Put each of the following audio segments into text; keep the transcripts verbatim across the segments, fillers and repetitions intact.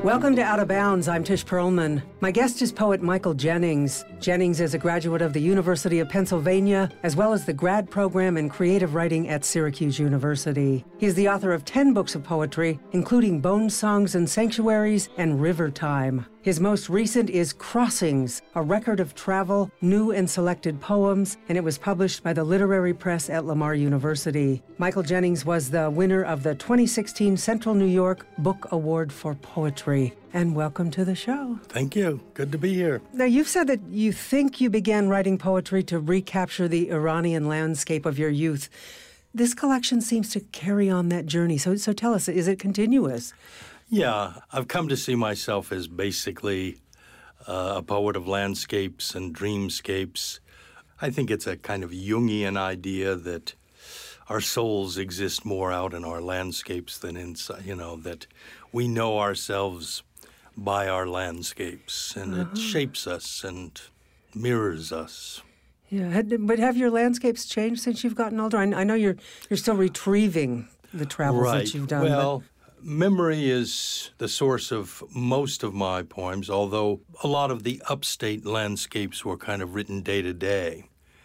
Welcome to Out of Bounds. I'm Tish Perlman. My guest is poet Michael Jennings. Jennings is a graduate of the University of Pennsylvania, as well as the grad program in creative writing at Syracuse University. He is the author of ten books of poetry, including Bone Songs and Sanctuaries and River Time. His most recent is Crossings, a record of travel, new and selected poems, and it was published by the Literary Press at Lamar University. Michael Jennings was the winner of the twenty sixteen Central New York Book Award for Poetry. And welcome to the show. Thank you. Good to be here. Now, you've said that you think you began writing poetry to recapture the Iranian landscape of your youth. This collection seems to carry on that journey. So, so tell us, is it continuous? Yeah, I've come to see myself as basically uh, a poet of landscapes and dreamscapes. I think it's a kind of Jungian idea that our souls exist more out in our landscapes than inside, you know, that we know ourselves by our landscapes, and uh-huh. it shapes us and mirrors us. Yeah, but have your landscapes changed since you've gotten older? I, I know you're you're still retrieving the travels right. that you've done. Well, but... memory is the source of most of my poems, although a lot of the upstate landscapes were kind of written day to day.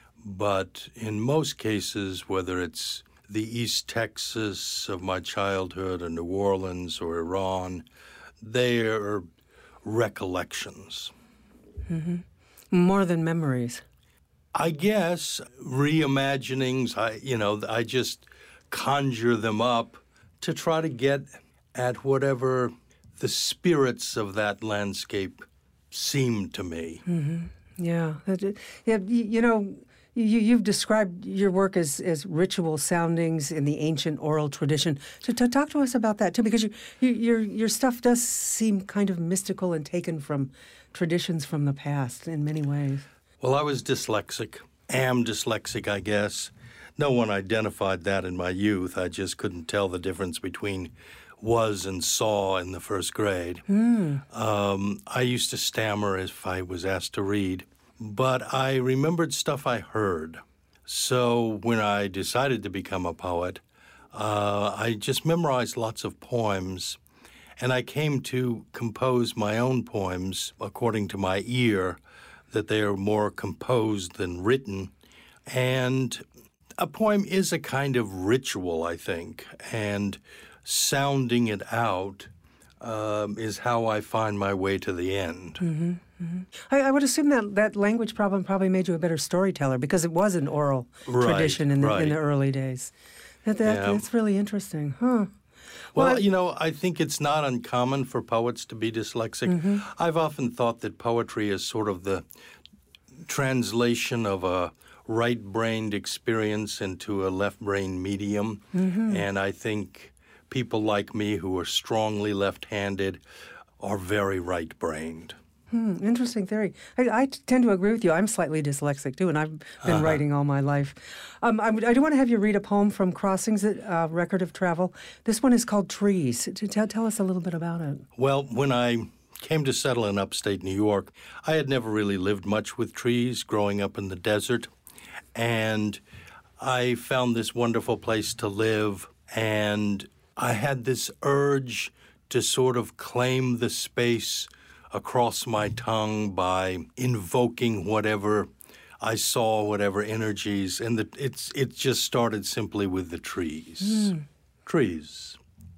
But in most cases, whether it's the East Texas of my childhood or New Orleans or Iran, they are recollections. Mm-hmm. More than memories. I guess reimaginings, I you know, I just conjure them up to try to get at whatever the spirits of that landscape seem to me. Mm-hmm. Yeah. Yeah. You know, you, you've described your work as, as ritual soundings in the ancient oral tradition. So to talk to us about that, too, because you, you, your your stuff does seem kind of mystical and taken from traditions from the past in many ways. Well, I was dyslexic, am dyslexic, I guess. No one identified that in my youth. I just couldn't tell the difference between was and saw in the first grade. Mm. Um, I used to stammer if I was asked to read, but I remembered stuff I heard. So when I decided to become a poet, uh, I just memorized lots of poems, and I came to compose my own poems according to my ear, that they are more composed than written. And a poem is a kind of ritual, I think, and sounding it out um, is how I find my way to the end. Mm-hmm, mm-hmm. I, I would assume that that language problem probably made you a better storyteller because it was an oral right, tradition in the, right. in the early days. That, that, yeah. That's really interesting, huh? Well, well, you know, I think it's not uncommon for poets to be dyslexic. Mm-hmm. I've often thought that poetry is sort of the translation of a right-brained experience into a left-brained medium. Mm-hmm. And I think people like me who are strongly left-handed are very right-brained. Hmm, interesting theory. I, I tend to agree with you. I'm slightly dyslexic, too, and I've been uh-huh. writing all my life. Um, I, I do want to have you read a poem from Crossings, a uh, record of travel. This one is called Trees. Tell, tell us a little bit about it. Well, when I came to settle in upstate New York, I had never really lived much with trees growing up in the desert. And I found this wonderful place to live, and I had this urge to sort of claim the space across my tongue by invoking whatever I saw, whatever energies, and the, it's it just started simply with the trees. Mm. Trees.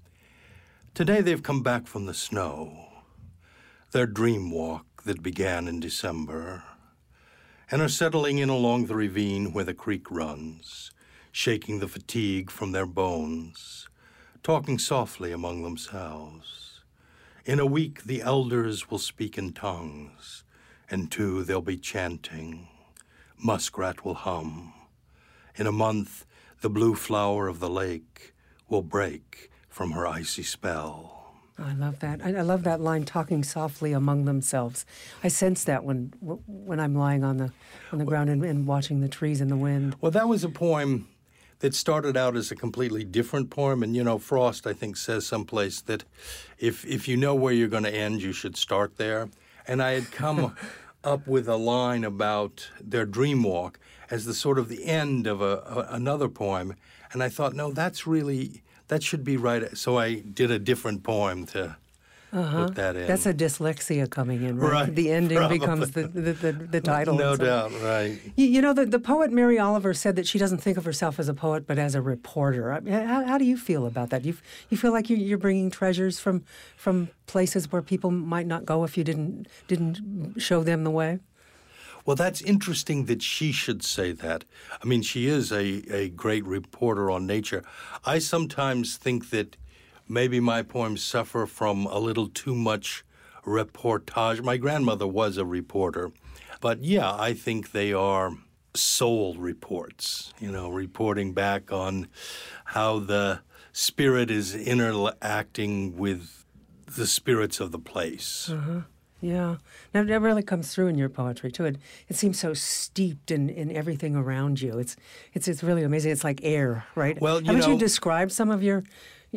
Today they've come back from the snow, their dream walk that began in December, and are settling in along the ravine where the creek runs, shaking the fatigue from their bones, talking softly among themselves. In a week, the elders will speak in tongues, and two, they'll be chanting. Muskrat will hum. In a month, the blue flower of the lake will break from her icy spell. I love that. I, I love that line, talking softly among themselves. I sense that when when I'm lying on the on the ground and, and watching the trees in the wind. Well, that was a poem that started out as a completely different poem. And, you know, Frost, I think, says someplace that if if you know where you're going to end, you should start there. And I had come up with a line about their dream walk as the sort of the end of a, a, another poem. And I thought, no, that's really, that should be right. So I did a different poem to uh-huh. put that in. That's a dyslexia coming in, right? Right, the ending probably. becomes the, the, the, the title. No so. doubt, right. You, you know, the, the poet Mary Oliver said that she doesn't think of herself as a poet, but as a reporter. I mean, how, how do you feel about that? You you feel like you, you're bringing treasures from from places where people might not go if you didn't didn't show them the way? Well, that's interesting that she should say that. I mean, she is a, a great reporter on nature. I sometimes think that maybe my poems suffer from a little too much reportage. My grandmother was a reporter, but yeah, I think they are soul reports, you know, reporting back on how the spirit is interacting with the spirits of the place. Uh-huh. Yeah. Now, that really comes through in your poetry, too. It, it seems so steeped in, in everything around you. It's it's it's really amazing. It's like air, right? Well, you Haven't know, you described some of your,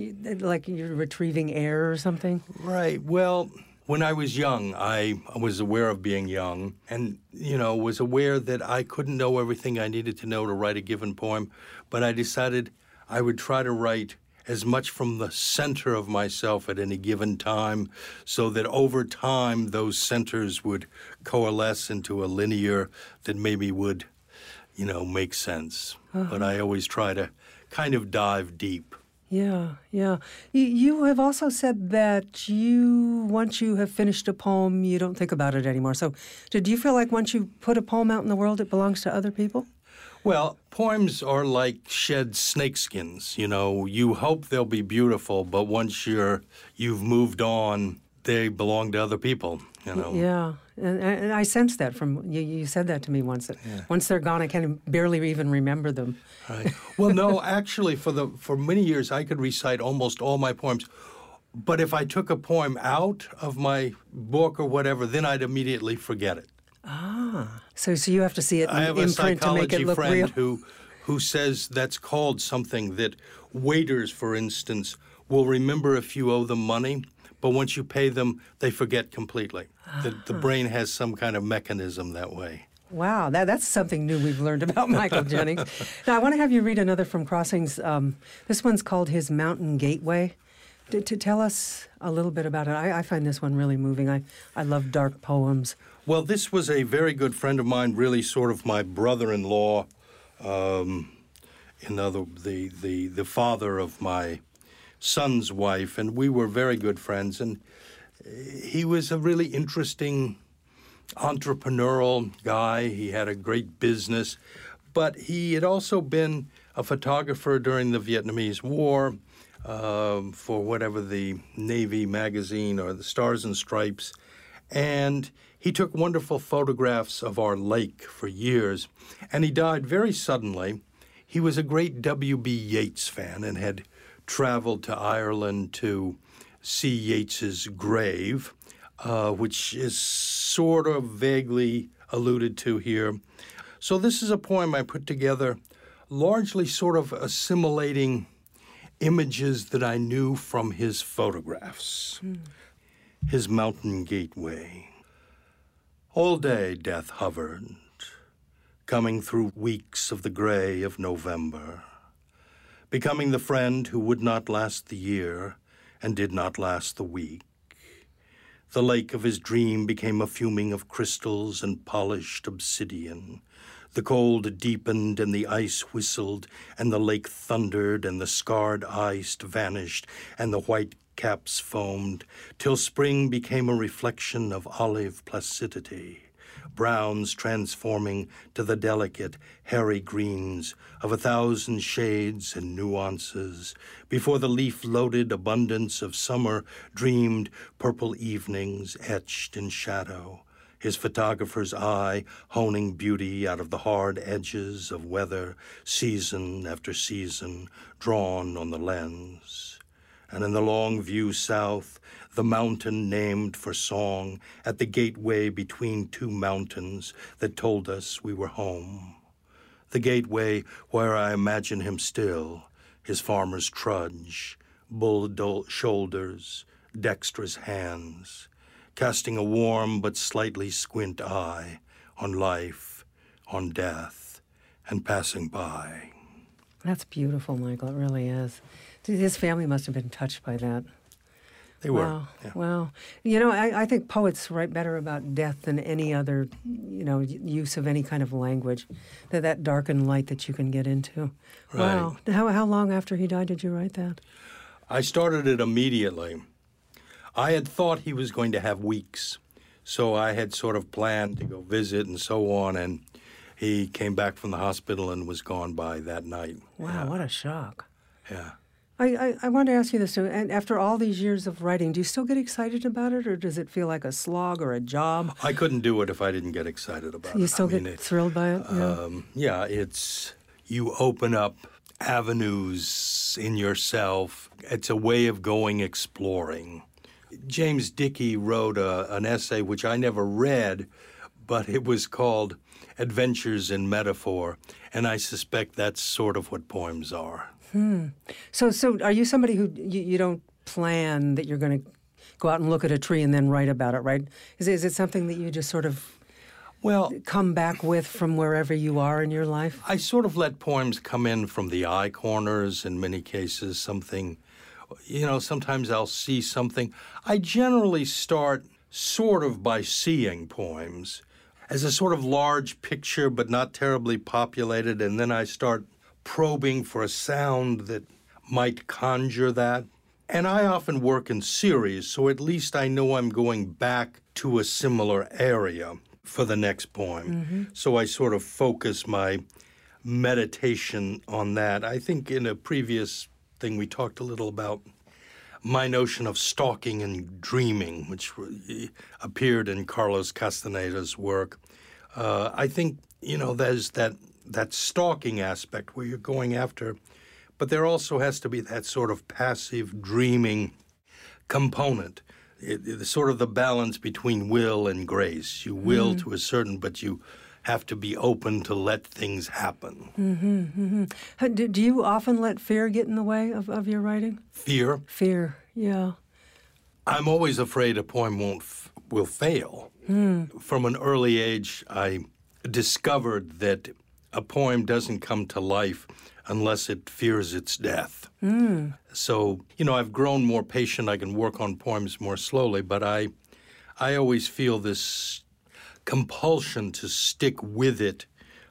like you're retrieving air or something? Right. Well, when I was young, I was aware of being young and, you know, was aware that I couldn't know everything I needed to know to write a given poem, but I decided I would try to write as much from the center of myself at any given time so that over time those centers would coalesce into a linear that maybe would, you know, make sense. Uh-huh. But I always try to kind of dive deep. Yeah, yeah. You, you have also said that you, once you have finished a poem, you don't think about it anymore. So do you feel like once you put a poem out in the world, it belongs to other people? Well, poems are like shed snakeskins. You know, you hope they'll be beautiful, but once you're you've moved on, they belong to other people. You know. Yeah, and, and I sense that from you. You said that to me once. That yeah. Once they're gone, I can barely even remember them. Right. Well, no, actually, for the for many years, I could recite almost all my poems. But if I took a poem out of my book or whatever, then I'd immediately forget it. Ah, so so you have to see it in, I have a in print to make it look friend real. who who says that's called something that waiters, for instance, will remember if you owe them money, but once you pay them, they forget completely. Ah. The, the brain has some kind of mechanism that way. Wow, that, that's something new we've learned about Michael Jennings. Now, I want to have you read another from Crossings. Um, this one's called His Mountain Gateway. To, to tell us a little bit about it. I, I find this one really moving. I, I love dark poems. Well, this was a very good friend of mine, really sort of my brother-in-law, um, in other, the, the, the father of my son's wife, and we were very good friends. And he was a really interesting entrepreneurial guy. He had a great business, but he had also been a photographer during the Vietnamese War, Um, for whatever the Navy magazine or the Stars and Stripes. And he took wonderful photographs of our lake for years. And he died very suddenly. He was a great W B Yeats fan and had traveled to Ireland to see Yeats's grave, uh, which is sort of vaguely alluded to here. So this is a poem I put together largely sort of assimilating images that I knew from his photographs. Hmm. His mountain gateway. All day death hovered, coming through weeks of the gray of November, becoming the friend who would not last the year and did not last the week. The lake of his dream became a fuming of crystals and polished obsidian. The cold deepened and the ice whistled, and the lake thundered, and the scarred ice vanished, and the white caps foamed, till spring became a reflection of olive placidity, browns transforming to the delicate, hairy greens of a thousand shades and nuances, before the leaf-loaded abundance of summer dreamed purple evenings etched in shadow, his photographer's eye honing beauty out of the hard edges of weather, season after season, drawn on the lens. And in the long view south, the mountain named for song at the gateway between two mountains that told us we were home. The gateway where I imagine him still, his farmer's trudge, bull shoulders, dexterous hands, casting a warm but slightly squint eye on life, on death, and passing by. That's beautiful, Michael. It really is. His family must have been touched by that. They were. Wow. Yeah. Wow. You know, I, I think poets write better about death than any other, you know, use of any kind of language. That that dark and light that you can get into. Right. Wow. How how long after he died did you write that? I started it immediately. I had thought he was going to have weeks, so I had sort of planned to go visit and so on, and he came back from the hospital and was gone by that night. Wow, Yeah. what a shock. Yeah. I, I, I wanted to ask you this, too. And after all these years of writing, do you still get excited about it, or does it feel like a slog or a job? I couldn't do it if I didn't get excited about it. You still I mean, get it- thrilled by it? Yeah. Um, yeah, it's, you open up avenues in yourself. It's a way of going exploring. James Dickey wrote a, an essay which I never read, but it was called Adventures in Metaphor, and I suspect that's sort of what poems are. So, so are you somebody who you, you don't plan that you're going to go out and look at a tree and then write about it, right? Is, is it something that you just sort of Well, come back with from wherever you are in your life? I sort of let poems come in from the eye corners in many cases, something, you know, sometimes I'll see something. I generally start sort of by seeing poems as a sort of large picture, but not terribly populated, and then I start probing for a sound that might conjure that. And I often work in series, so at least I know I'm going back to a similar area for the next poem. Mm-hmm. So I sort of focus my meditation on that. I think in a previous thing we talked a little about my notion of stalking and dreaming, which appeared in Carlos Castaneda's work. Uh, I think, you know, there's that that stalking aspect where you're going after, but there also has to be that sort of passive dreaming component. It, it's sort of the balance between will and grace. You will mm-hmm. to a certain, but you have to be open to let things happen. Mm-hmm, mm-hmm. Do, do you often let fear get in the way of, of your writing? Fear? Fear, yeah. I'm always afraid a poem won't f- will fail. Mm. From an early age, I discovered that a poem doesn't come to life unless it fears its death. Mm. So, you know, I've grown more patient. I can work on poems more slowly, but I, I always feel this compulsion to stick with it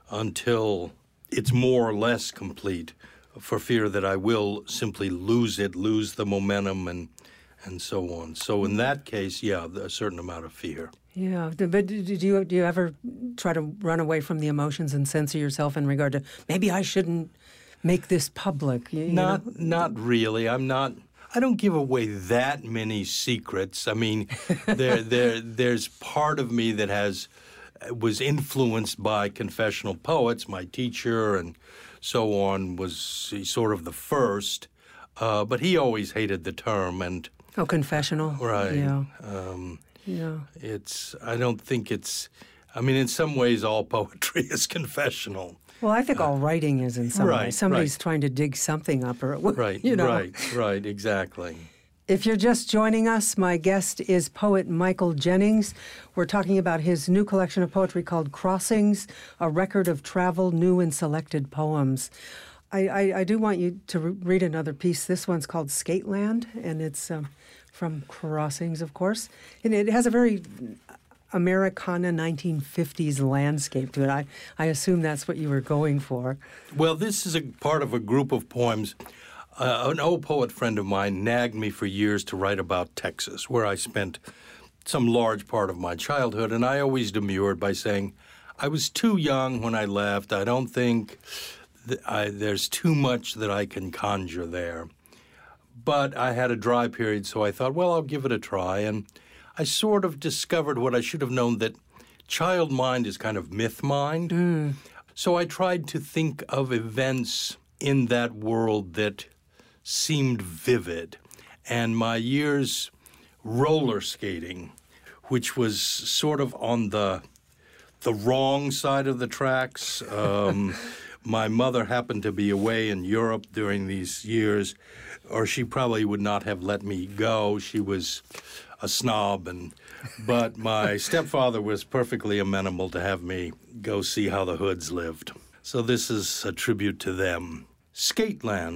until it's more or less complete, for fear that I will simply lose it, lose the momentum, and and so on. So in that case, yeah, a certain amount of fear. Yeah, but do you do you ever try to run away from the emotions and censor yourself in regard to maybe I shouldn't make this public? You, you not know? not really. I'm not. I don't give away that many secrets. I mean, there there there's part of me that has was influenced by confessional poets. My teacher and so on was sort of the first, uh, but he always hated the term. And oh, confessional, right? Yeah. Um, Yeah. It's, I don't think it's, I mean, in some ways all poetry is confessional. Well, I think uh, all writing is in some right, way. Somebody's right. trying to dig something up or, right, you know. Right, right, exactly. If you're just joining us, my guest is poet Michael Jennings. We're talking about his new collection of poetry called Crossings, a record of travel, new and selected poems. I, I, I do want you to re- read another piece. This one's called Skateland, and it's um, from Crossings, of course. And it has a very Americana nineteen fifties landscape to it. I, I assume that's what you were going for. Well, this is a part of a group of poems. Uh, an old poet friend of mine nagged me for years to write about Texas, where I spent some large part of my childhood, and I always demurred by saying, I was too young when I left. I don't think th- I, there's too much that I can conjure there. But I had a dry period, so I thought, well, I'll give it a try. And I sort of discovered what I should have known, that child mind is kind of myth mind. Mm. So I tried to think of events in that world that seemed vivid. And my years roller skating, which was sort of on the the wrong side of the tracks. Um, my mother happened to be away in Europe during these years, or she probably would not have let me go. She was a snob, and but my stepfather was perfectly amenable to have me go see how the Hoods lived. So this is a tribute to them. Skateland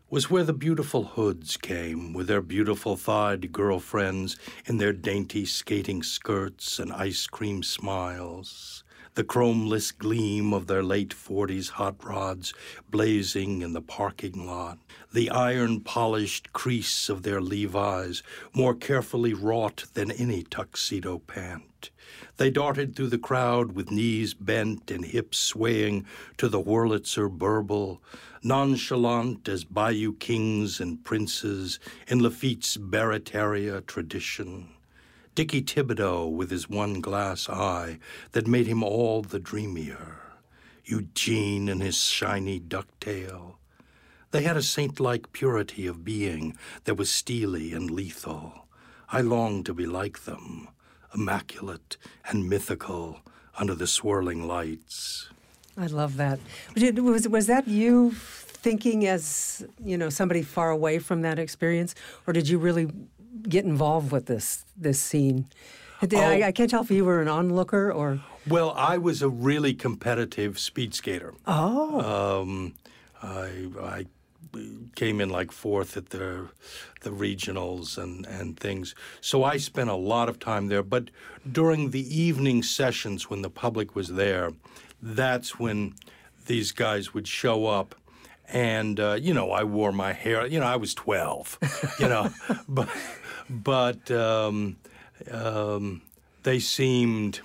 was where the beautiful hoods came with their beautiful thighed girlfriends in their dainty skating skirts and ice cream smiles, the chromeless gleam of their late forties hot rods blazing in the parking lot, the iron-polished crease of their Levi's more carefully wrought than any tuxedo pant. They darted through the crowd with knees bent and hips swaying to the Wurlitzer burble, nonchalant as bayou kings and princes in Lafitte's Barataria tradition. Dickie Thibodeau with his one glass eye that made him all the dreamier. Eugene and his shiny ducktail. They had a saint-like purity of being that was steely and lethal. I longed to be like them, immaculate and mythical under the swirling lights. I love that. Was, was that you thinking as, you know, somebody far away from that experience, or did you really get involved with this this scene? Did, oh, I, I can't tell if you were an onlooker or... Well, I was a really competitive speed skater. Oh. Um, I, I came in like fourth at the the regionals and, and things. So I spent a lot of time there. But during the evening sessions when the public was there, that's when these guys would show up. And, uh, you know, I wore my hair, you know, I was twelve, you know, but, but um, um, they seemed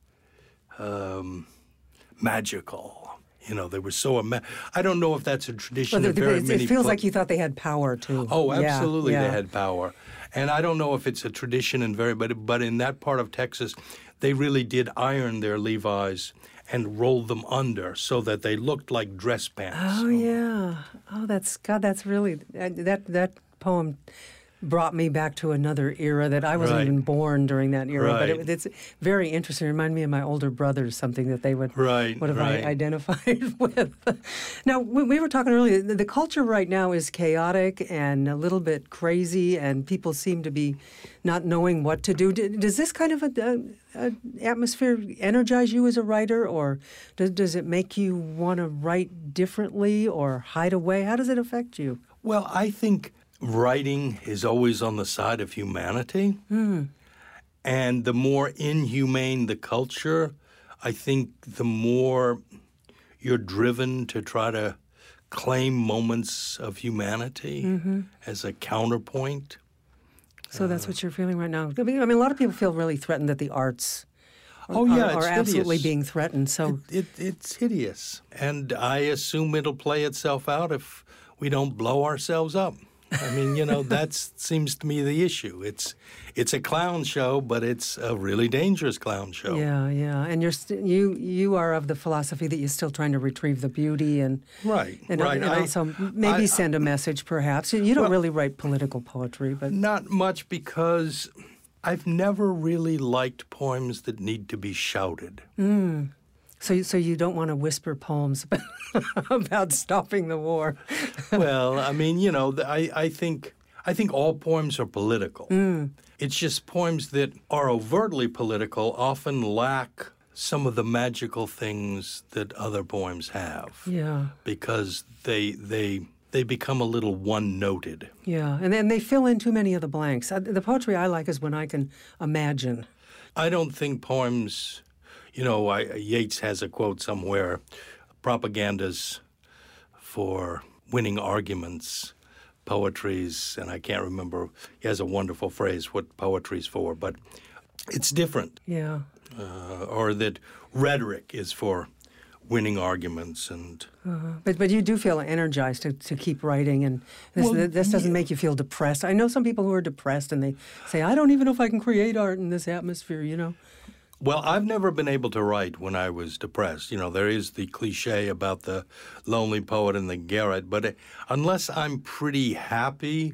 um, magical. You know, they were so, ima- I don't know if that's a tradition well, of very it, many. It feels pl- like you thought they had power, too. Oh, absolutely, yeah, yeah. They had power. And I don't know if it's a tradition in very, but, but in that part of Texas, they really did iron their Levi's and rolled them under so that they looked like dress pants. Oh, yeah. Oh, that's, God, that's really, that that poem brought me back to another era that I wasn't Right. even born during that era. Right. But it, it's very interesting. It reminded me of my older brothers, something that they would, Right, would have right. identified with. Now, we, we were talking earlier, the, the culture right now is chaotic and a little bit crazy, and people seem to be not knowing what to do. D- Does this kind of a, a, a atmosphere energize you as a writer, or does, does it make you want to write differently or hide away? How does it affect you? Well, I think writing is always on the side of humanity. Mm. And the more inhumane the culture, I think the more you're driven to try to claim moments of humanity mm-hmm. as a counterpoint. So that's what you're feeling right now. I mean, I mean, a lot of people feel really threatened that the arts are, Oh, yeah, are, it's are absolutely hideous. being threatened. So It, it, it's hideous. And I assume it'll play itself out if we don't blow ourselves up. I mean, you know, that seems to me the issue. It's it's a clown show, but it's a really dangerous clown show. yeah, yeah, and you're st- you you are of the philosophy that you're still trying to retrieve the beauty and Right, and, right. and I- also maybe I- send a message. Perhaps you don't Well- really write political poetry, but Not much, because I've never really liked poems that need to be shouted. mm. so you- so you don't want to whisper poems about, about stopping the war. Well, I mean, you know, th- I, I think I think all poems are political. Mm. It's just poems that are overtly political often lack some of the magical things that other poems have, Yeah, because they they they become a little one-noted. yeah, and then they fill in too many of the blanks. Uh, The poetry I like is when I can imagine. I don't think poems, you know, I, Yeats has a quote somewhere, propaganda's for winning arguments, poetry's, and I can't remember, he has a wonderful phrase, what poetry's for, but it's different. Yeah. Uh, or that rhetoric is for winning arguments. And Uh-huh. But but you do feel energized to, to keep writing, and this, Well, this doesn't yeah. make you feel depressed. I know some people who are depressed and they say, I don't even know if I can create art in this atmosphere, you know? Well, I've never been able to write when I was depressed. You know, there is the cliche about the lonely poet in the garret, but unless I'm pretty happy,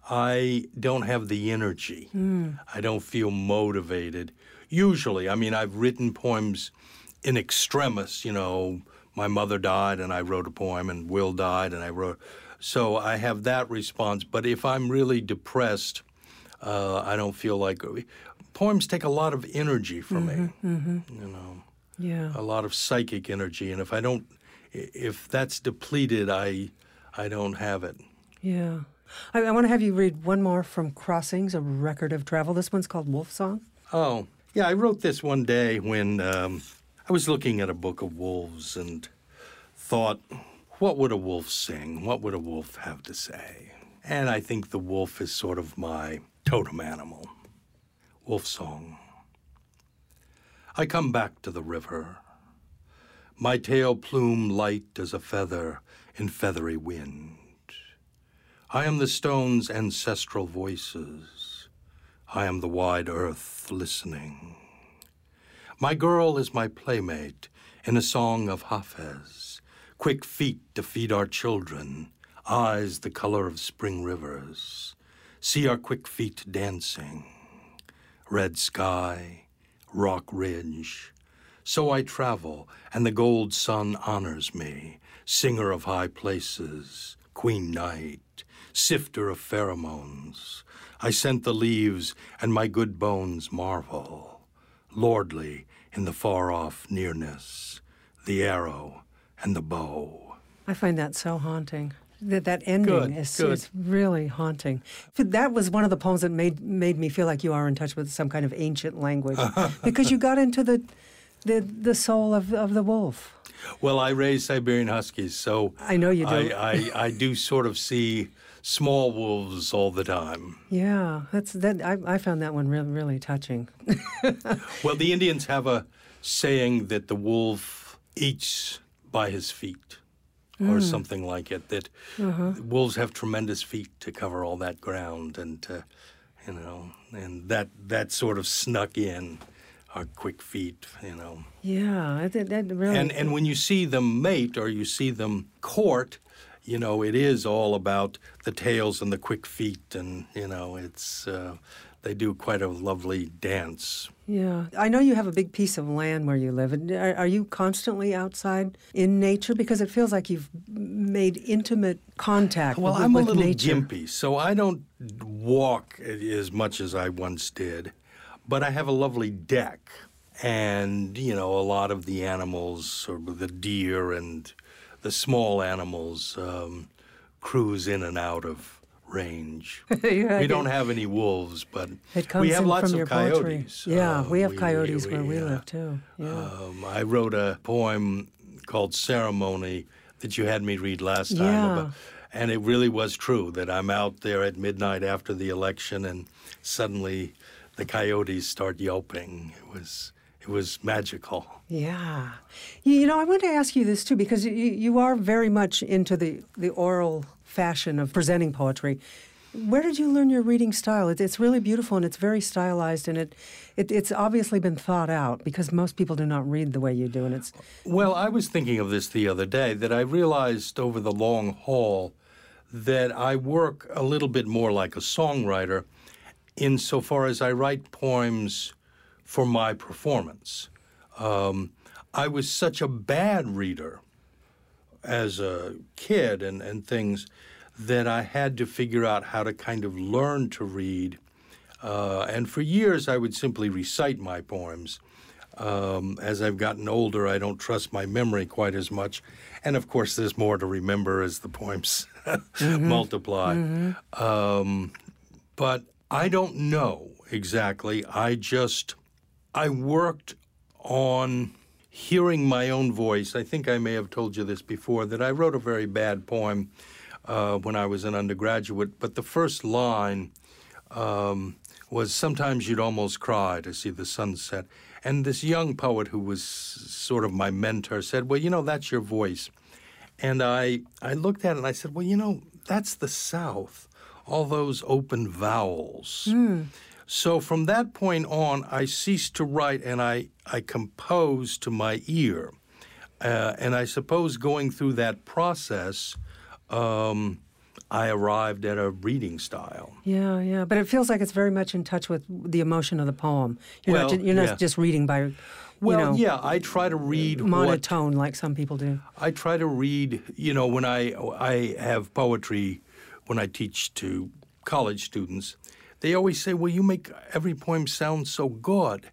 I don't have the energy. Mm. I don't feel motivated. Usually, I mean, I've written poems in extremis, you know, my mother died and I wrote a poem, and Will died and I wrote. So I have that response. But if I'm really depressed, uh, I don't feel like... Poems take a lot of energy from Mm-hmm, me, mm-hmm. you know, Yeah. a lot of psychic energy. And if I don't, if that's depleted, I, I don't have it. Yeah. I, I want to have you read one more from Crossings, A Record of Travel. This one's called Wolf Song. Oh, yeah, I wrote this one day when um, I was looking at a book of wolves and thought, what would a wolf sing? What would a wolf have to say? And I think the wolf is sort of my totem animal. Wolf Song. I come back to the river, my tail plume light as a feather in feathery wind. I am the stone's ancestral voices. I am the wide earth listening. My girl is my playmate in a song of Hafez, quick feet to feed our children, eyes the color of spring rivers. See our quick feet dancing. Red sky, rock ridge. So I travel, and the gold sun honors me, singer of high places, queen night, sifter of pheromones. I scent the leaves, and my good bones marvel, lordly in the far-off nearness, the arrow and the bow. I find that so haunting. That that ending Good, is, good. is really haunting. That was one of the poems that made made me feel like you are in touch with some kind of ancient language, because you got into the the the soul of of the wolf. Well, I raise Siberian Huskies, so I know you do. I, I, I do sort of see small wolves all the time. Yeah, that's that. I, I found that one really really touching. Well, the Indians have a saying that the wolf eats by his feet, or something like it, that wolves have tremendous feet to cover all that ground, and, uh, you know, and that that sort of snuck in, our quick feet, you know. Yeah, that, that really. And and when you see them mate or you see them court, you know, it is all about the tails and the quick feet, and, you know, it's, uh, they do quite a lovely dance. Yeah. I know you have a big piece of land where you live. And Are, are you constantly outside in nature? Because it feels like you've made intimate contact Well, with, I'm with a little nature. gimpy, so I don't walk as much as I once did, but I have a lovely deck. And, you know, a lot of the animals, or the deer and the small animals, um, cruise in and out of range. Yeah, We it- don't have any wolves, but It comes we have in lots from of your poetry. coyotes. Yeah, Uh, we have coyotes where we uh, live too. Yeah. Um, I wrote a poem called Ceremony that you had me read last time. Yeah. About, and it really was true that I'm out there at midnight after the election and suddenly the coyotes start yelping. It was it was magical. Yeah. You, you know, I want to ask you this too, because you, you are very much into the, the oral fashion of presenting poetry. Where did you learn your reading style? It, it's really beautiful and it's very stylized, and it, it it's obviously been thought out, because most people do not read the way you do, and it's Well, I was thinking of this the other day, that I realized over the long haul that I work a little bit more like a songwriter insofar as I write poems for my performance. Um, I was such a bad reader as a kid and, and things that I had to figure out how to kind of learn to read. Uh, and for years, I would simply recite my poems. Um, as I've gotten older, I don't trust my memory quite as much. And of course, there's more to remember as the poems mm-hmm. multiply. Mm-hmm. Um, but I don't know exactly. I just, I worked on hearing my own voice. I think I may have told you this before, that I wrote a very bad poem uh, when I was an undergraduate. But the first line um, was, sometimes you'd almost cry to see the sunset. And this young poet who was sort of my mentor said, well, you know, that's your voice. And I, I looked at it and I said, well, you know, that's the South, all those open vowels. Mm. So from that point on, I ceased to write and I, I composed to my ear. Uh, and I suppose going through that process, um, I arrived at a reading style. Yeah, yeah. But it feels like it's very much in touch with the emotion of the poem. You're well, not, ju- you're not yeah. just reading by, you well, know, yeah, I try to read monotone what, like some people do. I try to read, you know, when I I have poetry, when I teach to college students, they always say, well, you make every poem sound so good.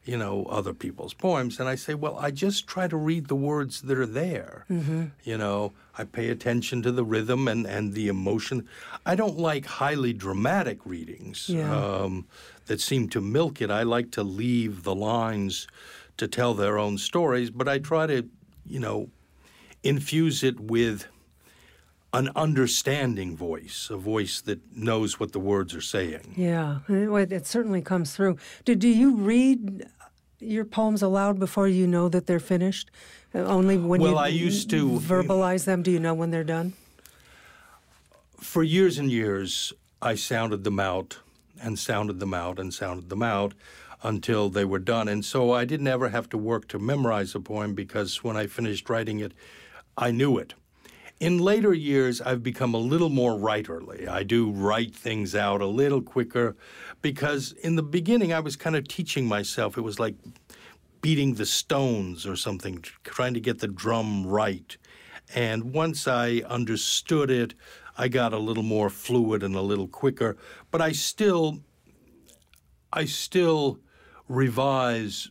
you know, other people's poems. And I say, well, I just try to read the words that are there. Mm-hmm. You know, I pay attention to the rhythm and, and the emotion. I don't like highly dramatic readings Yeah. um, that seem to milk it. I like to leave the lines to tell their own stories, but I try to, you know, infuse it with an understanding voice, a voice that knows what the words are saying. Yeah, it, it certainly comes through. Do, do you read your poems aloud before you know that they're finished? Uh, only when well, you I used to verbalize them do you know when they're done? For years and years, I sounded them out and sounded them out and sounded them out until they were done. And so I didn't ever have to work to memorize a poem because when I finished writing it, I knew it. In later years, I've become a little more writerly. I do write things out a little quicker because in the beginning, I was kind of teaching myself. It was like beating the stones or something, trying to get the drum right. And once I understood it, I got a little more fluid and a little quicker. But I still, I still revise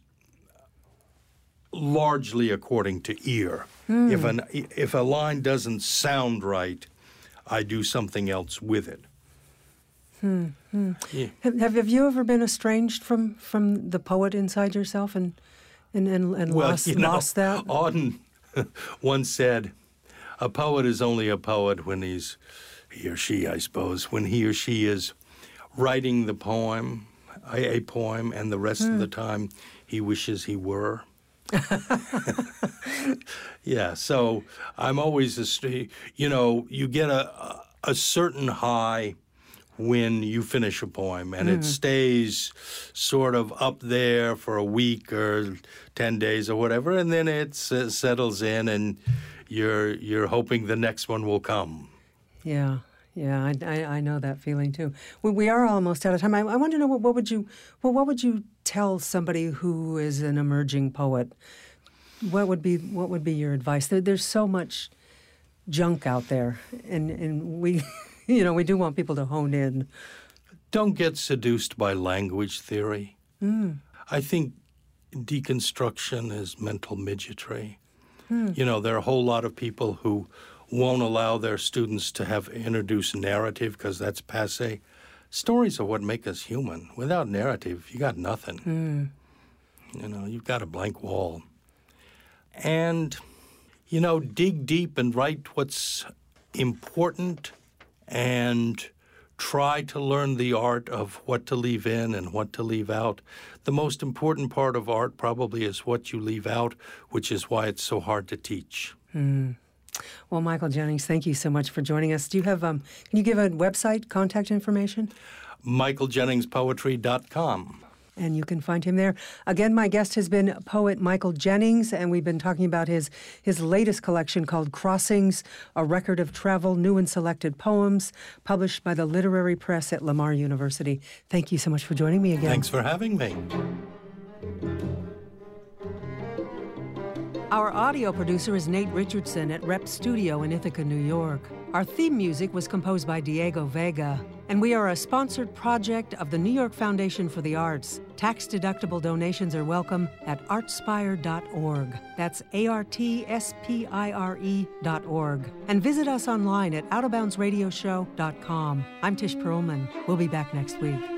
largely according to ear. Mm. If an if a line doesn't sound right, I do something else with it. Hmm. Hmm. Yeah. Have Have you ever been estranged from, from the poet inside yourself and and and, and well, lost, you know, lost that? Auden once said, "A poet is only a poet when he's he or she, I suppose, when he or she is writing the poem, a, a poem, and the rest mm. of the time he wishes he were." Yeah, so I'm always, a, you know, you get a, a certain high when you finish a poem, and mm. it stays sort of up there for a week or ten days or whatever, and then it uh, settles in, and you're you're hoping the next one will come. Yeah. Yeah, I, I, I know that feeling too. We, we are almost out of time. I, I want to know what, what would you well what would you tell somebody who is an emerging poet? What would be what would be your advice? There, there's so much junk out there, and and we, you know, we do want people to hone in. Don't get seduced by language theory. Mm. I think deconstruction is mental midgetry. Mm. You know, there are a whole lot of people who won't allow their students to have introduced narrative because that's passé. Stories are what make us human. Without narrative, you got nothing. Mm. You know, you've got a blank wall. And, you know, dig deep and write what's important and try to learn the art of what to leave in and what to leave out. The most important part of art probably is what you leave out, which is why it's so hard to teach. Mm. Well, Michael Jennings, thank you so much for joining us. Do you have, um, can you give a website, contact information? michael jennings poetry dot com. And you can find him there. Again, my guest has been poet Michael Jennings, and we've been talking about his, his latest collection called Crossings, A Record of Travel, New and Selected Poems, published by the Literary Press at Lamar University. Thank you so much for joining me again. Thanks for having me. Our audio producer is Nate Richardson at Rep Studio in Ithaca, New York. Our theme music was composed by Diego Vega, and we are a sponsored project of the New York Foundation for the Arts. Tax-deductible donations are welcome at artspire dot org. That's A R T S P I R E dot org. And visit us online at out of bounds radio show dot com. I'm Tish Perlman. We'll be back next week.